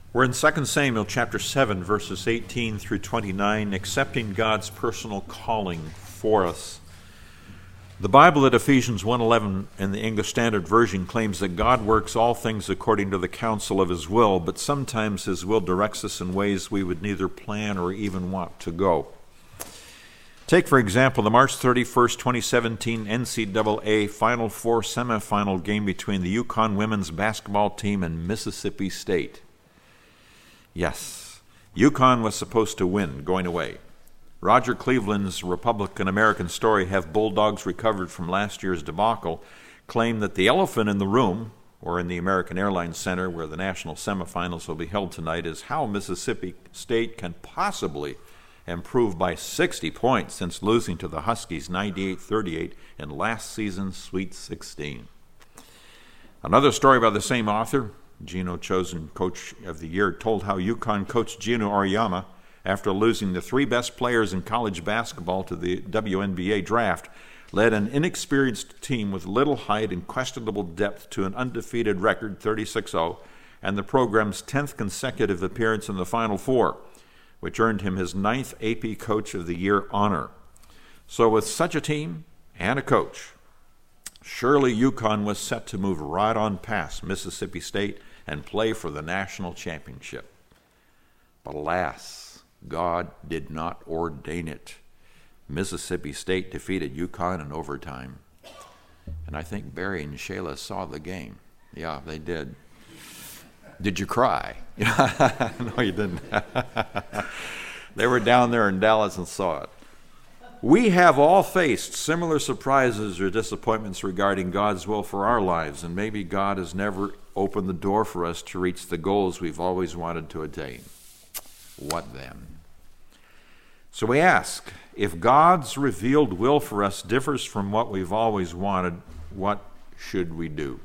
We're in 2 Samuel chapter 7, verses 18 through 29, accepting God's personal calling for us. The Bible at Ephesians 1:11 in the English Standard Version claims that God works all things according to the counsel of his will, but sometimes his will directs us in ways we would neither plan or even want to go. Take, for example, the March 31st, 2017 NCAA Final Four semifinal game between the UConn women's basketball team and Mississippi State. Yes, UConn was supposed to win going away. Roger Cleveland's Republican-American story, Have Bulldogs Recovered from Last Year's Debacle, claimed that the elephant in the room, or in the American Airlines Center where the national semifinals will be held tonight, is how Mississippi State can possibly improve by 60 points since losing to the Huskies 98-38 in last season's Sweet 16. Another story by the same author, Gino chosen Coach of the Year, told how UConn coach Gino Auriemma, after losing the three best players in college basketball to the WNBA draft, led an inexperienced team with little height and questionable depth to an undefeated record 36-0 and the program's 10th consecutive appearance in the Final Four, which earned him his 9th AP Coach of the Year honor. So with such a team and a coach, surely UConn was set to move right on past Mississippi State and play for the national championship. But alas, God did not ordain it. Mississippi State defeated UConn in overtime. And I think Barry and Shayla saw the game. Yeah, they did. Did you cry? No, you didn't. They were down there in Dallas and saw it. We have all faced similar surprises or disappointments regarding God's will for our lives, and maybe God has never opened the door for us to reach the goals we've always wanted to attain. What then? So we ask, if God's revealed will for us differs from what we've always wanted, what should we do?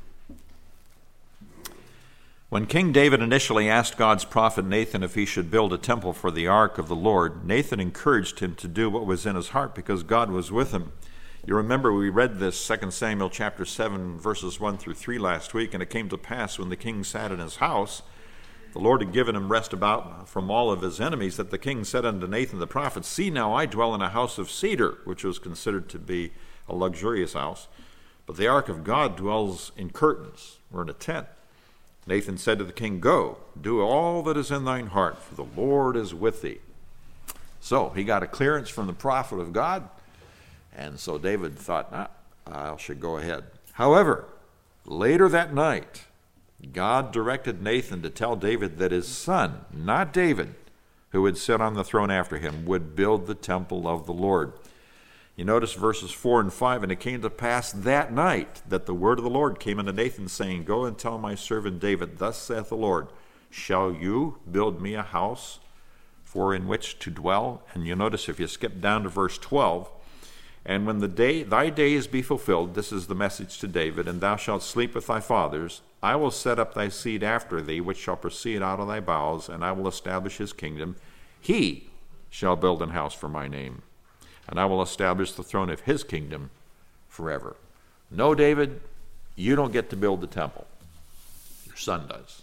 When King David initially asked God's prophet Nathan if he should build a temple for the ark of the Lord, Nathan encouraged him to do what was in his heart because God was with him. You remember we read this 2 Samuel chapter 7, verses 1 through 3 last week, and it came to pass when the king sat in his house, the Lord had given him rest about from all of his enemies, that the king said unto Nathan the prophet, See now, I dwell in a house of cedar, which was considered to be a luxurious house, but the ark of God dwells in curtains, or in a tent. Nathan said to the king, Go, do all that is in thine heart, for the Lord is with thee. So he got a clearance from the prophet of God, and so David thought, I should go ahead. However, later that night, God directed Nathan to tell David that his son, not David, who would sit on the throne after him, would build the temple of the Lord. You notice verses 4 and 5, And it came to pass that night that the word of the Lord came unto Nathan, saying, Go and tell my servant David, Thus saith the Lord, Shall you build me a house for in which to dwell? And you notice if you skip down to verse 12, And when thy days be fulfilled, this is the message to David, and thou shalt sleep with thy fathers, I will set up thy seed after thee, which shall proceed out of thy bowels, and I will establish his kingdom. He shall build an house for my name, and I will establish the throne of his kingdom forever. No, David, you don't get to build the temple. Your son does.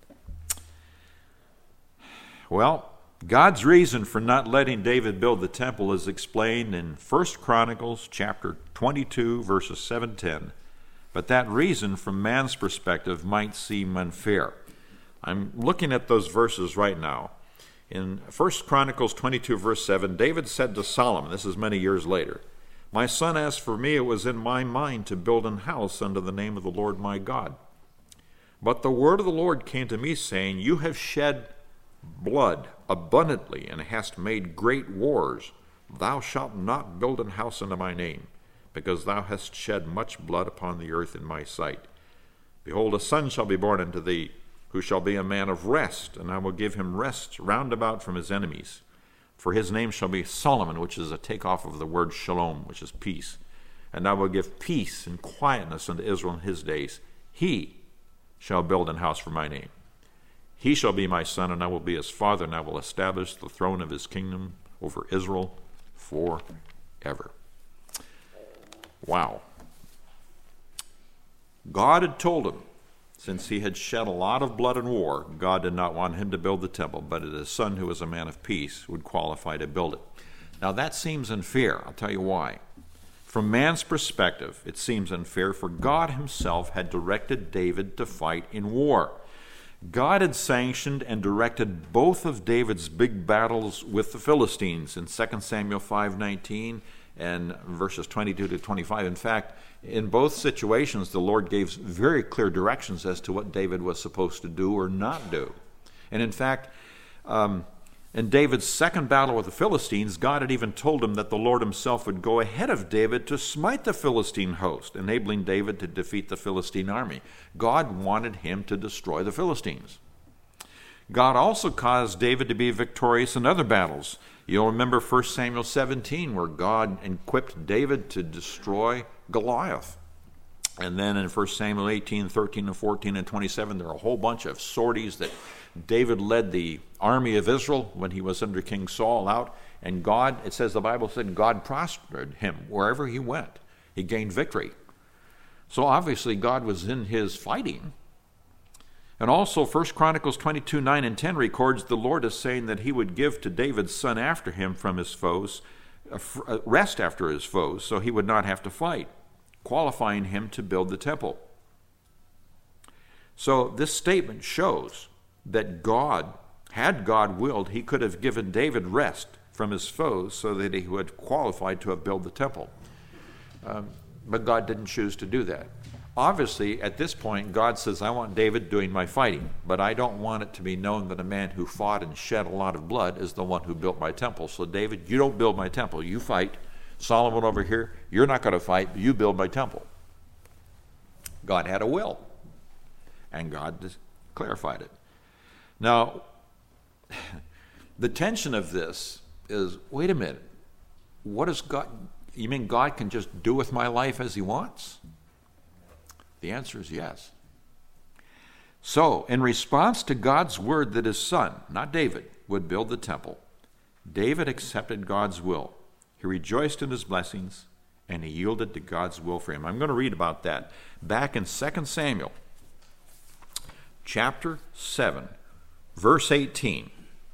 Well, God's reason for not letting David build the temple is explained in 1 Chronicles chapter 22, verses 7-10. But that reason, from man's perspective, might seem unfair. I'm looking at those verses right now. In 1 Chronicles 22, verse 7, David said to Solomon, this is many years later, My son, as for me, it was in my mind to build an house unto the name of the Lord my God. But the word of the Lord came to me, saying, You have shed blood abundantly, and hast made great wars. Thou shalt not build an house unto my name, because thou hast shed much blood upon the earth in my sight. Behold, a son shall be born unto thee, who shall be a man of rest, and I will give him rest round about from his enemies. For his name shall be Solomon, which is a takeoff of the word shalom, which is peace. And I will give peace and quietness unto Israel in his days. He shall build an house for my name. He shall be my son, and I will be his father, and I will establish the throne of his kingdom over Israel forever. Wow. God had told him Since he had shed a lot of blood in war, God did not want him to build the temple, but his son, who was a man of peace, would qualify to build it. Now that seems unfair. I'll tell you why. From man's perspective, it seems unfair, for God himself had directed David to fight in war. God had sanctioned and directed both of David's big battles with the Philistines in 2 Samuel 5:19 and verses 22 to 25. In fact, in both situations, the Lord gave very clear directions as to what David was supposed to do or not do. And in fact, in David's second battle with the Philistines, God had even told him that the Lord himself would go ahead of David to smite the Philistine host, enabling David to defeat the Philistine army. God wanted him to destroy the Philistines. God also caused David to be victorious in other battles. You'll remember 1 Samuel 17, where God equipped David to destroy Goliath. And then in 1 Samuel 18, 13, and 14, and 27, there are a whole bunch of sorties that David led the army of Israel when he was under King Saul out. And God, it says, the Bible said, God prospered him wherever he went. He gained victory. So obviously God was in his fighting. And also 1 Chronicles 22, 9 and 10 records the Lord is saying that he would give to David's son after him from his foes, rest after his foes, so he would not have to fight, qualifying him to build the temple. So this statement shows that God, had God willed, he could have given David rest from his foes so that he would qualify to have built the temple. But God didn't choose to do that. Obviously, at this point, God says, I want David doing my fighting, but I don't want it to be known that a man who fought and shed a lot of blood is the one who built my temple. So David, you don't build my temple, you fight. Solomon over here, you're not going to fight, you build my temple. God had a will, and God clarified it. Now, the tension of this is, wait a minute, what is God, you mean God can just do with my life as he wants? The answer is yes. So, in response to God's word that his son, not David, would build the temple, David accepted God's will. He rejoiced in his blessings, and he yielded to God's will for him. I'm going to read about that back in 2 Samuel, chapter 7, verse 18.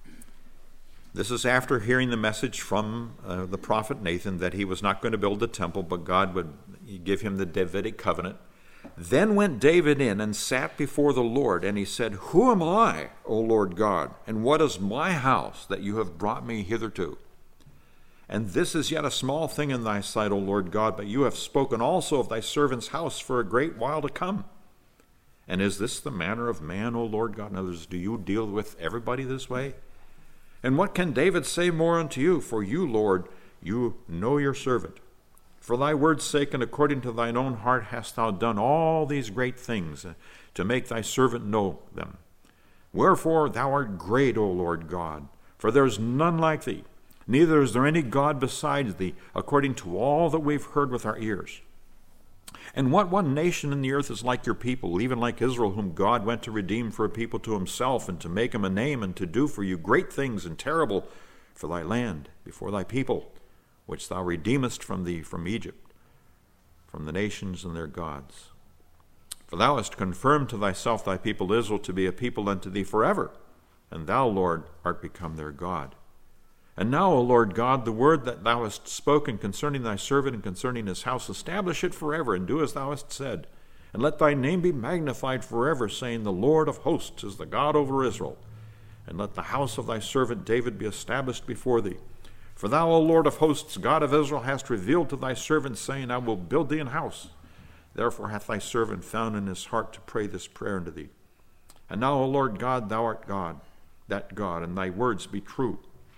This is after hearing the message from the prophet Nathan that he was not going to build the temple, but God would give him the Davidic covenant. Then went David in and sat before the Lord, and he said, Who am I, O Lord God, and what is my house that you have brought me hitherto? And this is yet a small thing in thy sight, O Lord God, but you have spoken also of thy servant's house for a great while to come. And is this the manner of man, O Lord God? In other words, do you deal with everybody this way? And what can David say more unto you? For you, Lord, you know your servant. For thy word's sake and according to thine own heart hast thou done all these great things to make thy servant know them. Wherefore thou art great, O Lord God, for there is none like thee, neither is there any God besides thee, according to all that we've heard with our ears. And what one nation in the earth is like your people, even like Israel, whom God went to redeem for a people to himself, and to make him a name, and to do for you great things and terrible for thy land before thy people, which thou redeemest from Egypt, from the nations and their gods. For thou hast confirmed to thyself thy people Israel to be a people unto thee forever, and thou, Lord, art become their God. And now, O Lord God, the word that thou hast spoken concerning thy servant and concerning his house, establish it forever, and do as thou hast said. And let thy name be magnified forever, saying, The Lord of hosts is the God over Israel. And let the house of thy servant David be established before thee. For thou, O Lord of hosts, God of Israel, hast revealed to thy servant, saying, I will build thee an house. Therefore hath thy servant found in his heart to pray this prayer unto thee. And now, O Lord God, thou art God, that God, and thy words be true.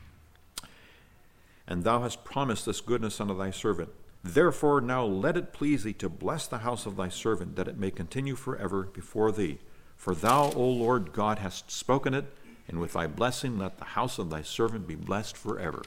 And thou hast promised this goodness unto thy servant. Therefore now let it please thee to bless the house of thy servant, that it may continue forever before thee. For thou, O Lord God, hast spoken it, and with thy blessing let the house of thy servant be blessed forever.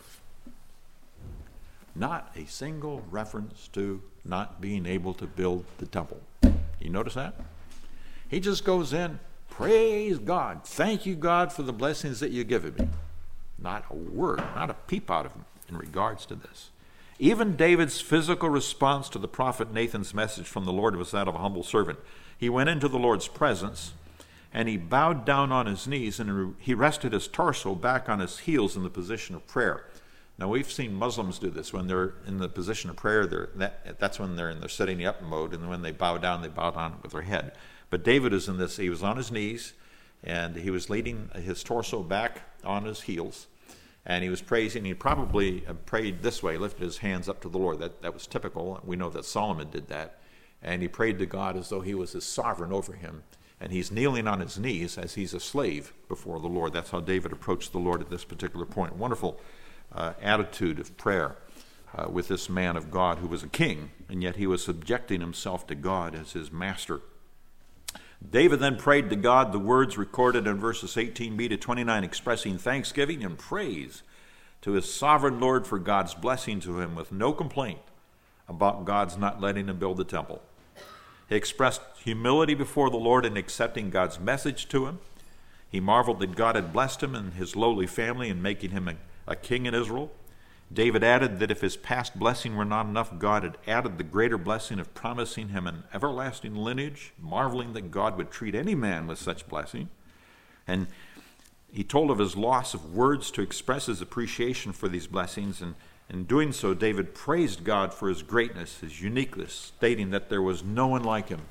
Not a single reference to not being able to build the temple. You notice that? He just goes in, praise God, thank you, God, for the blessings that you've given me. Not a word, not a peep out of him in regards to this. Even David's physical response to the prophet Nathan's message from the Lord was that of a humble servant. he went into the Lord's presence, and he bowed down on his knees, and he rested his torso back on his heels in the position of prayer. Now, we've seen Muslims do this. When they're in the position of prayer, that's when they're in their sitting up mode, and when they bow down with their head. But David is in this. He was on his knees, and he was leaning his torso back on his heels, and he was praising. He probably prayed this way, lifted his hands up to the Lord. That was typical. We know that Solomon did that. And he prayed to God as though he was his sovereign over him. And he's kneeling on his knees as he's a slave before the Lord. That's how David approached the Lord at this particular point. Wonderful attitude of prayer with this man of God who was a king, and yet he was subjecting himself to God as his master. David then prayed to God the words recorded in verses 18b to 29, expressing thanksgiving and praise to his sovereign Lord for God's blessing to him, with no complaint about God's not letting him build the temple. He expressed humility before the Lord in accepting God's message to him. He marveled that God had blessed him and his lowly family in making him a king in Israel. David added that if his past blessing were not enough, God had added the greater blessing of promising him an everlasting lineage, marveling that God would treat any man with such blessing. And he told of his loss of words to express his appreciation for these blessings, and in doing so, David praised God for his greatness, his uniqueness, stating that there was no one like him.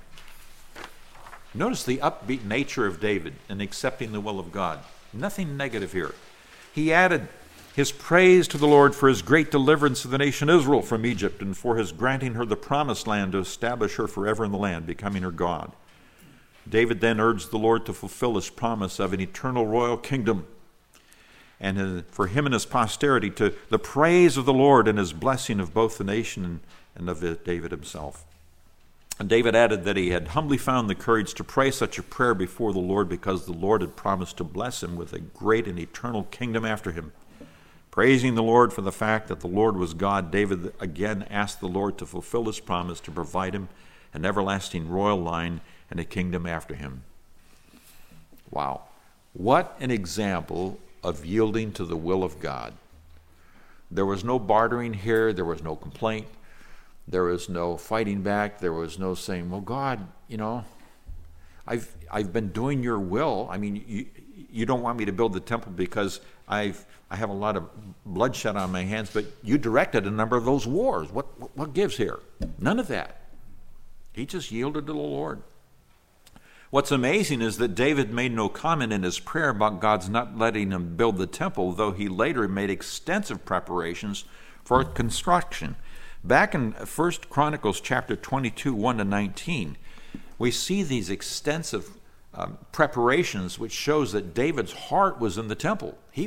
Notice the upbeat nature of David in accepting the will of God. Nothing negative here. He added his praise to the Lord for his great deliverance of the nation Israel from Egypt, and for his granting her the promised land to establish her forever in the land, becoming her God. David then urged the Lord to fulfill his promise of an eternal royal kingdom, and for him and his posterity to the praise of the Lord and his blessing of both the nation and of David himself. And David added that he had humbly found the courage to pray such a prayer before the Lord because the Lord had promised to bless him with a great and eternal kingdom after him. Praising the Lord for the fact that the Lord was God, David again asked the Lord to fulfill his promise to provide him an everlasting royal line and a kingdom after him. Wow. What an example of yielding to the will of God. There was no bartering here. There was no complaint. There was no fighting back. There was no saying, well, God, I've been doing your will. I mean, you don't want me to build the temple because I have a lot of bloodshed on my hands, but you directed a number of those wars. What gives here? None of that. He just yielded to the Lord. What's amazing is that David made no comment in his prayer about God's not letting him build the temple, though he later made extensive preparations for its construction. Back in 1 Chronicles chapter 22, 1 to 19, we see these extensive preparations, which shows that David's heart was in the temple. He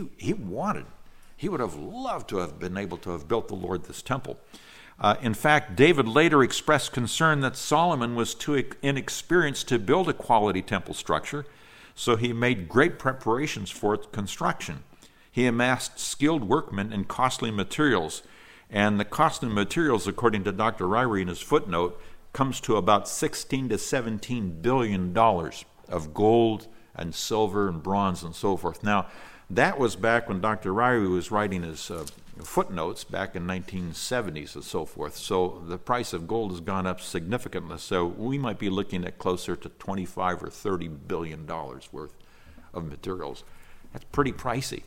would have loved to have been able to have built the Lord this temple. In fact, David later expressed concern that Solomon was too inexperienced to build a quality temple structure, so he made great preparations for its construction. He amassed skilled workmen and costly materials, and the costly materials, according to Dr. Ryrie in his footnote, comes to about $16 to $17 billion of gold and silver and bronze and so forth. Now, that was back when Dr. Ryrie was writing his footnotes back in 1970s and so forth. So the price of gold has gone up significantly. So we might be looking at closer to $25 or $30 billion worth of materials. That's pretty pricey.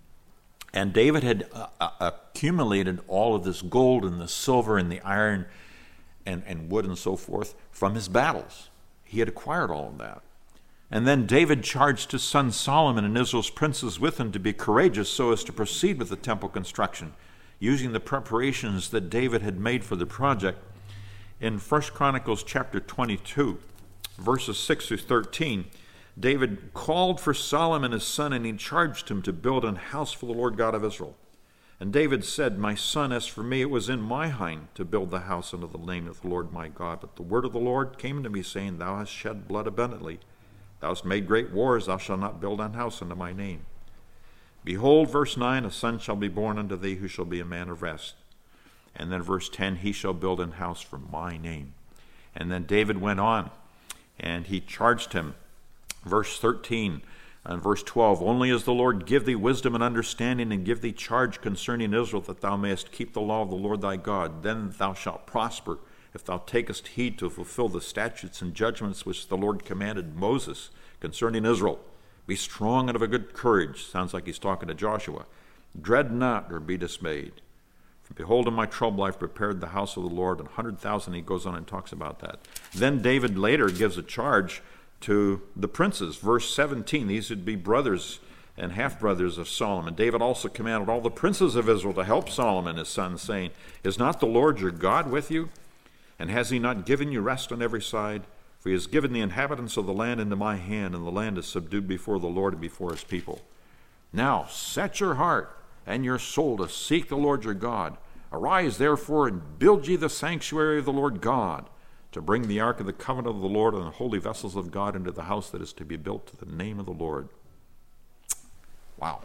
And David had accumulated all of this gold and the silver and the iron and wood and so forth from his battles. He had acquired all of that. And then David charged his son Solomon and Israel's princes with him to be courageous so as to proceed with the temple construction, using the preparations that David had made for the project. In 1 Chronicles chapter 22, verses 6 through 13, David called for Solomon his son, and he charged him to build an house for the Lord God of Israel. And David said, "My son, as for me, it was in my hand to build the house unto the name of the Lord my God. But the word of the Lord came to me, saying, Thou hast shed blood abundantly. Thou hast made great wars, thou shalt not build an house unto my name. Behold," verse 9, "a son shall be born unto thee, who shall be a man of rest." And then verse 10, "He shall build an house for my name." And then David went on, and he charged him. Verse 13 and verse 12, "Only as the Lord give thee wisdom and understanding, and give thee charge concerning Israel, that thou mayest keep the law of the Lord thy God, then thou shalt prosper, if thou takest heed to fulfill the statutes and judgments which the Lord commanded Moses concerning Israel. Be strong and of a good courage. Sounds like he's talking to Joshua. Dread not or be dismayed. For behold, in my trouble I've prepared the house of the Lord, 100,000. He goes on and talks about that. Then David later gives a charge to the princes. Verse 17, these would be brothers and half-brothers of Solomon. David also commanded all the princes of Israel to help Solomon his son, saying, Is not the Lord your God with you? And has he not given you rest on every side? For he has given the inhabitants of the land into my hand, and the land is subdued before the Lord and before his people. Now set your heart and your soul to seek the Lord your God. Arise, therefore, and build ye the sanctuary of the Lord God, to bring the ark of the covenant of the Lord and the holy vessels of God into the house that is to be built to the name of the Lord. Wow.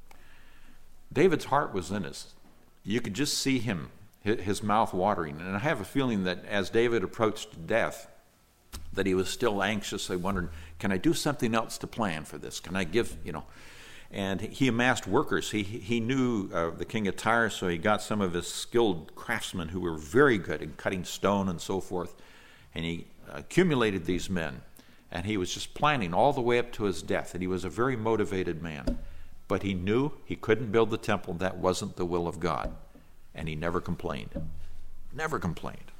David's heart was in it. You could just see him, his mouth watering. And I have a feeling that as David approached death, that he was still anxiously wondering, can I do something else to plan for this? Can I give, And he amassed workers. He knew the king of Tyre, so he got some of his skilled craftsmen who were very good in cutting stone and so forth. And he accumulated these men. And he was just planning all the way up to his death. And he was a very motivated man. But he knew he couldn't build the temple. That wasn't the will of God. And he never complained. Never complained.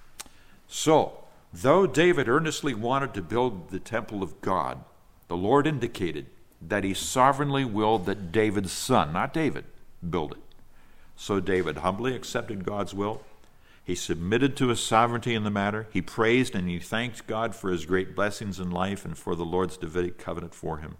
So, though David earnestly wanted to build the temple of God, the Lord indicated that he sovereignly willed that David's son, not David, build it. So David humbly accepted God's will. He submitted to his sovereignty in the matter. He praised and he thanked God for his great blessings in life and for the Lord's Davidic covenant for him.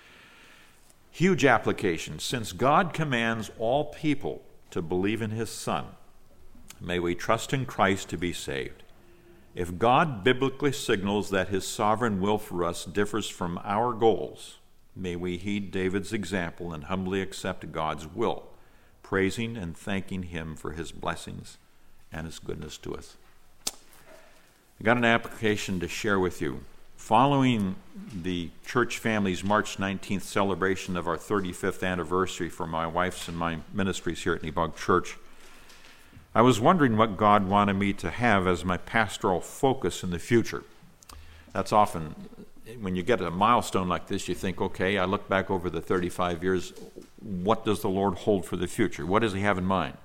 Huge application. Since God commands all people to believe in his Son, may we trust in Christ to be saved. If God biblically signals that his sovereign will for us differs from our goals, may we heed David's example and humbly accept God's will, praising and thanking him for his blessings and his goodness to us. I got an application to share with you. Following the church family's March 19th celebration of our 35th anniversary for my wife's and my ministries here at Nebog Church, I was wondering what God wanted me to have as my pastoral focus in the future. That's often, when you get a milestone like this, you think, okay, I look back over the 35 years, what does the Lord hold for the future? What does he have in mind?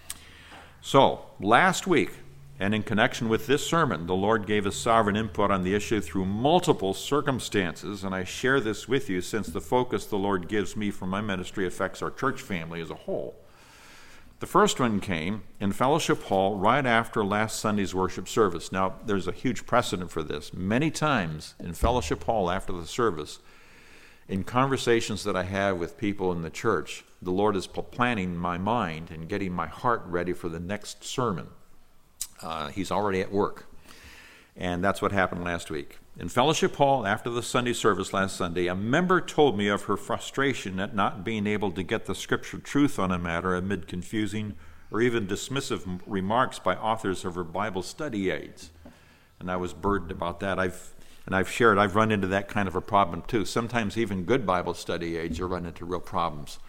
So, last week, and in connection with this sermon, the Lord gave us sovereign input on the issue through multiple circumstances, and I share this with you since the focus the Lord gives me for my ministry affects our church family as a whole. The first one came in Fellowship Hall right after last Sunday's worship service. Now, there's a huge precedent for this. Many times in Fellowship Hall after the service, in conversations that I have with people in the church, the Lord is planning my mind and getting my heart ready for the next sermon. He's already at work. And that's what happened last week. In Fellowship Hall, after the Sunday service last Sunday, a member told me of her frustration at not being able to get the scripture truth on a matter amid confusing or even dismissive remarks by authors of her Bible study aids. And I was burdened about that. I've run into that kind of a problem too. Sometimes even good Bible study aids, you run into real problems.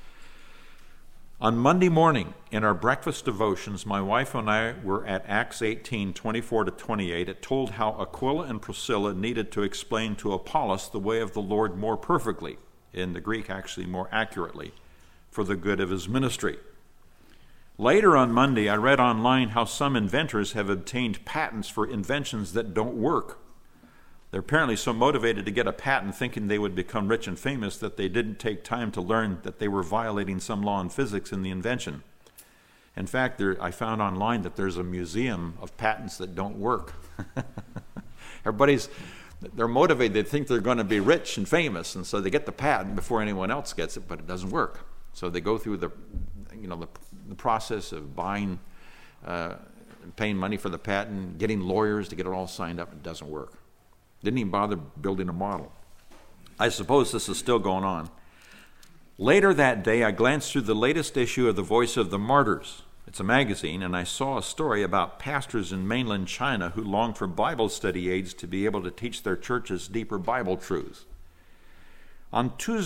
On Monday morning, in our breakfast devotions, my wife and I were at Acts 18:24-28. It told how Aquila and Priscilla needed to explain to Apollos the way of the Lord more perfectly, in the Greek actually more accurately, for the good of his ministry. Later on Monday, I read online how some inventors have obtained patents for inventions that don't work. They're apparently so motivated to get a patent thinking they would become rich and famous that they didn't take time to learn that they were violating some law in physics in the invention. In fact, I found online that there's a museum of patents that don't work. They're motivated. They think they're going to be rich and famous, and so they get the patent before anyone else gets it, but it doesn't work. So they go through the process of buying, paying money for the patent, getting lawyers to get it all signed up. It doesn't work. Didn't even bother building a model. I suppose this is still going on. Later that day, I glanced through the latest issue of The Voice of the Martyrs. It's a magazine, and I saw a story about pastors in mainland China who longed for Bible study aids to be able to teach their churches deeper Bible truths. On Tuesday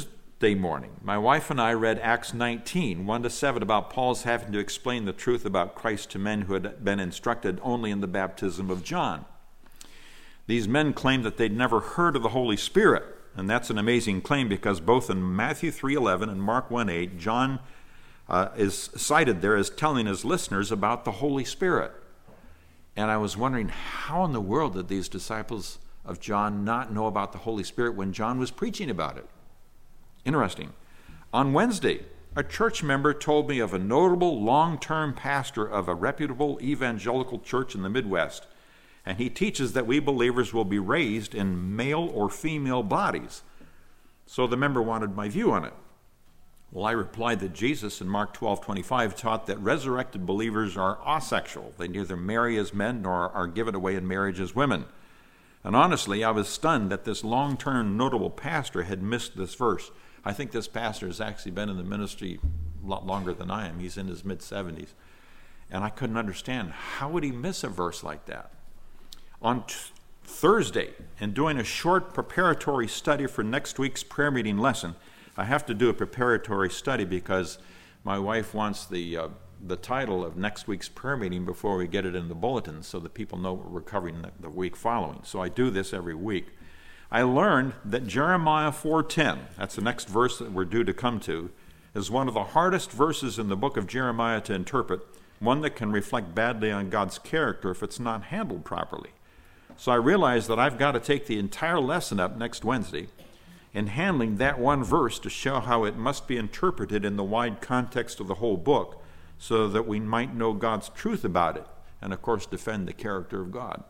Wednesday morning, my wife and I read Acts 19, 1-7, about Paul's having to explain the truth about Christ to men who had been instructed only in the baptism of John. These men claimed that they'd never heard of the Holy Spirit, and that's an amazing claim because both in Matthew 3:11 and Mark 1:8, John is cited there as telling his listeners about the Holy Spirit. And I was wondering, how in the world did these disciples of John not know about the Holy Spirit when John was preaching about it? Interesting. On Wednesday, a church member told me of a notable long-term pastor of a reputable evangelical church in the Midwest, and he teaches that we believers will be raised in male or female bodies. So the member wanted my view on it. Well, I replied that Jesus in Mark 12:25 taught that resurrected believers are asexual. They neither marry as men nor are given away in marriage as women. And honestly, I was stunned that this long-term notable pastor had missed this verse. I think this pastor has actually been in the ministry a lot longer than I am. He's in his mid-70s. And I couldn't understand, how would he miss a verse like that? On Thursday, in doing a short preparatory study for next week's prayer meeting lesson, I have to do a preparatory study because my wife wants the title of next week's prayer meeting before we get it in the bulletin so that people know what we're covering the week following. So I do this every week. I learned that Jeremiah 4:10, that's the next verse that we're due to come to, is one of the hardest verses in the book of Jeremiah to interpret, one that can reflect badly on God's character if it's not handled properly. So I realized that I've got to take the entire lesson up next Wednesday in handling that one verse to show how it must be interpreted in the wide context of the whole book so that we might know God's truth about it and, of course, defend the character of God.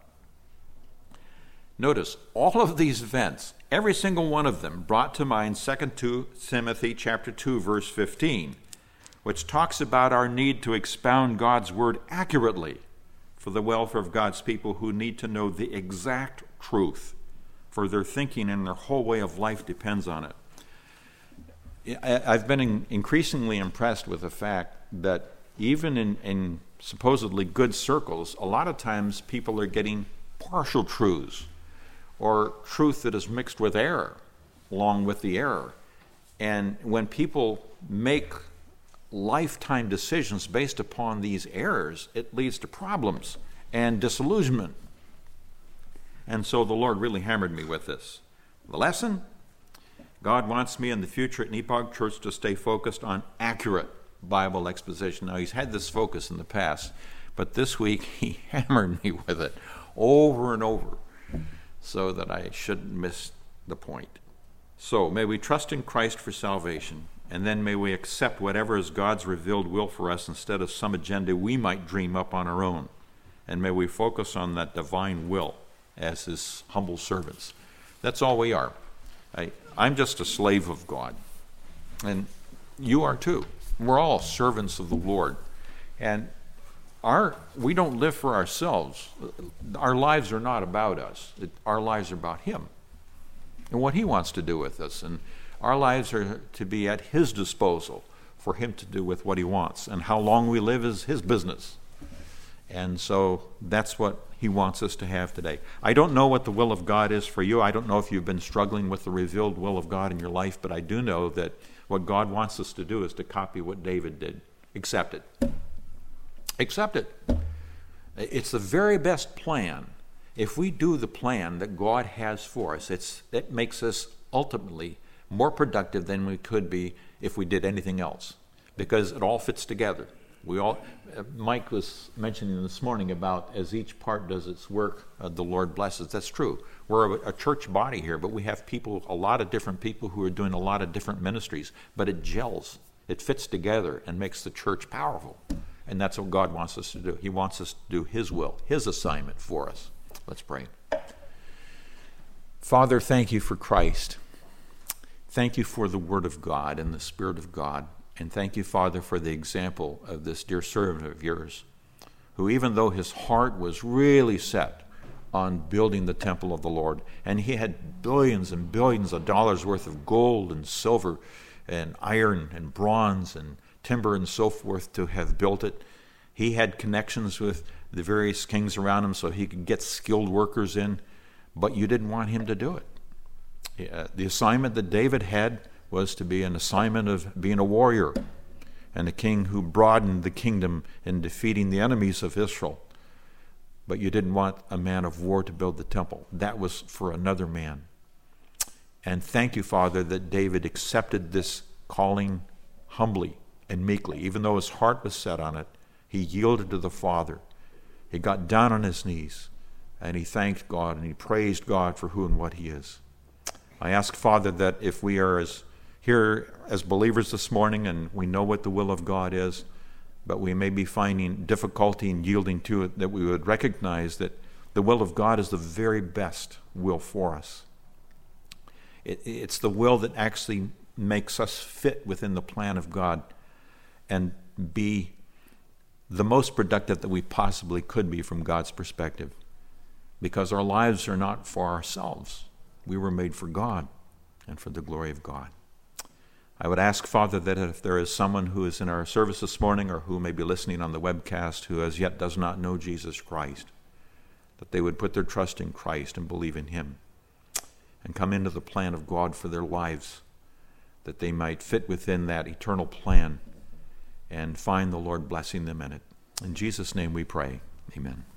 Notice, all of these events, every single one of them, brought to mind 2 Timothy chapter 2, verse 15, which talks about our need to expound God's word accurately for the welfare of God's people who need to know the exact truth, for their thinking and their whole way of life depends on it. I've been increasingly impressed with the fact that even in supposedly good circles, a lot of times people are getting partial truths, or truth that is mixed with error, along with the error. And when people make lifetime decisions based upon these errors, it leads to problems and disillusionment. And so the Lord really hammered me with this. The lesson? God wants me in the future at Nepog Church to stay focused on accurate Bible exposition. Now, he's had this focus in the past, but this week he hammered me with it over and over, so that I shouldn't miss the point. So may we trust in Christ for salvation, and then may we accept whatever is God's revealed will for us instead of some agenda we might dream up on our own. And may we focus on that divine will as his humble servants. That's all we are. I'm just a slave of God, and you are too. We're all servants of the Lord, and we don't live for ourselves. Our lives are not about us. Our lives are about him and what he wants to do with us. And our lives are to be at his disposal for him to do with what he wants. And how long we live is his business. And so that's what he wants us to have today. I don't know what the will of God is for you. I don't know if you've been struggling with the revealed will of God in your life, but I do know that what God wants us to do is to copy what David did. Accept it. Accept it. It's the very best plan. If we do the plan that God has for us, it makes us ultimately more productive than we could be if we did anything else, because it all fits together. Mike was mentioning this morning about as each part does its work, the Lord blesses. That's true. We're a church body here, but we have people, a lot of different people who are doing a lot of different ministries, but it gels. It fits together and makes the church powerful. And that's what God wants us to do. He wants us to do his will, his assignment for us. Let's pray. Father, thank you for Christ. Thank you for the Word of God and the Spirit of God. And thank you, Father, for the example of this dear servant of yours, who even though his heart was really set on building the temple of the Lord, and he had billions and billions of dollars worth of gold and silver and iron and bronze and timber and so forth to have built it. He had connections with the various kings around him so he could get skilled workers in, but you didn't want him to do it. The assignment that David had was to be an assignment of being a warrior and a king who broadened the kingdom in defeating the enemies of Israel. But you didn't want a man of war to build the temple. That was for another man. And thank you, Father, that David accepted this calling humbly and meekly. Even though his heart was set on it, he yielded to the Father. He got down on his knees, and he thanked God, and he praised God for who and what he is. I ask, Father, that if we are here as believers this morning and we know what the will of God is, but we may be finding difficulty in yielding to it, that we would recognize that the will of God is the very best will for us. It's the will that actually makes us fit within the plan of God and be the most productive that we possibly could be from God's perspective. Because our lives are not for ourselves. We were made for God and for the glory of God. I would ask, Father, that if there is someone who is in our service this morning or who may be listening on the webcast who as yet does not know Jesus Christ, that they would put their trust in Christ and believe in him and come into the plan of God for their lives, that they might fit within that eternal plan and find the Lord blessing them in it. In Jesus' name we pray. Amen.